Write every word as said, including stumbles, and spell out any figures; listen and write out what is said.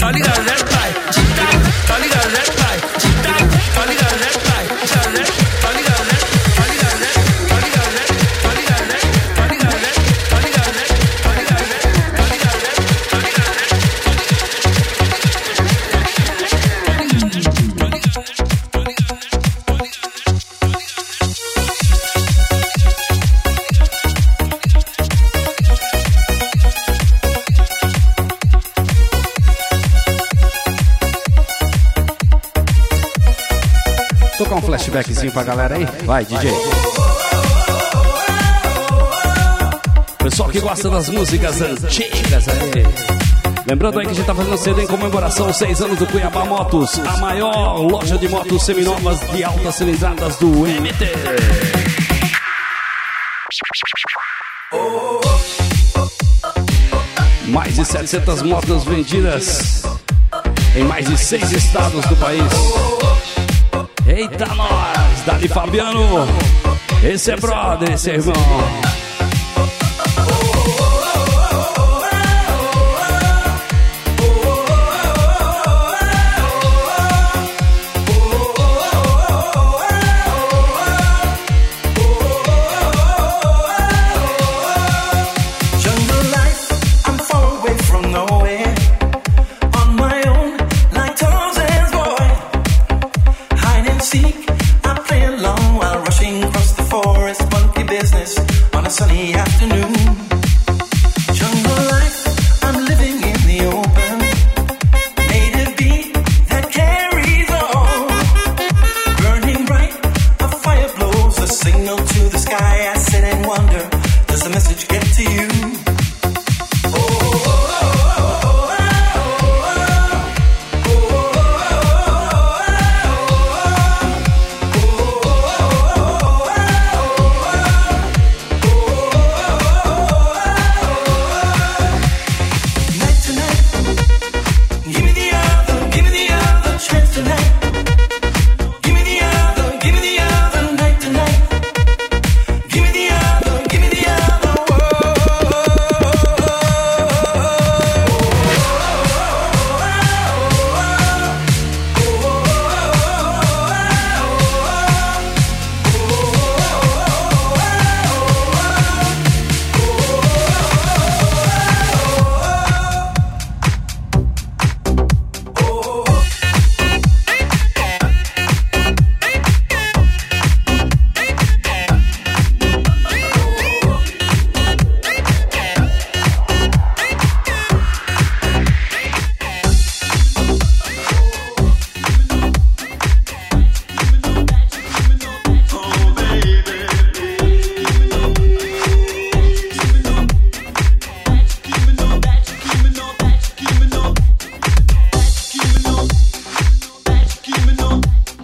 tá ligado, né, pai? Tic-tac, tá ligado, né, pai? Tic-tac, tá ligado, né, pai? Tá ligado, né? Tá ligado, né? Tá ligado, né? Tá ligado, né? Tá ligado, né? Tá ligado, né? Tá ligado, né? Tá ligado, né? Tá ligado, né? Tá ligado, né? Tocar um flashbackzinho pra galera aí? Vai, D J. Pessoal que gosta das músicas antigas aí. Lembrando aí que a gente tá fazendo C D em comemoração aos seis anos do Cuiabá Motos, a maior loja de motos seminovas de altas cilindradas do M T. Mais de setecentas motos vendidas em mais de seis estados do país. Eita nós, Dali Fabiano, esse é brother, esse é irmão.